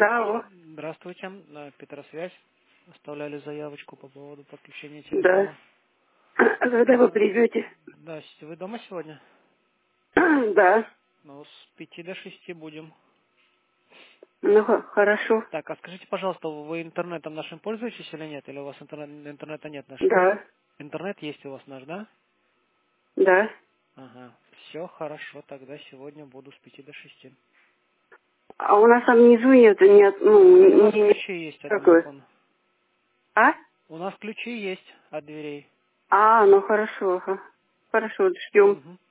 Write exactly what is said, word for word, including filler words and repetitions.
Да, алло. Здравствуйте, на Петросвязь. Оставляли заявочку по поводу подключения Да. телефона. А когда вы А, придете? Да, с- вы дома сегодня? Да. Ну, с пяти до шести будем. Ну, х- хорошо. Так, а скажите, пожалуйста, вы интернетом нашим пользуетесь или нет? Или у вас интернет- интернета нет нашего? Да. Интернет есть у вас наш, да? Да. Ага, все хорошо, тогда сегодня буду с пяти до шести. А у нас там внизу нет, нет, У ну, нас не, не ключи есть от такое. домофона. А? У нас ключи есть от дверей. А, ну хорошо, ага. Хорошо, ждем. Угу.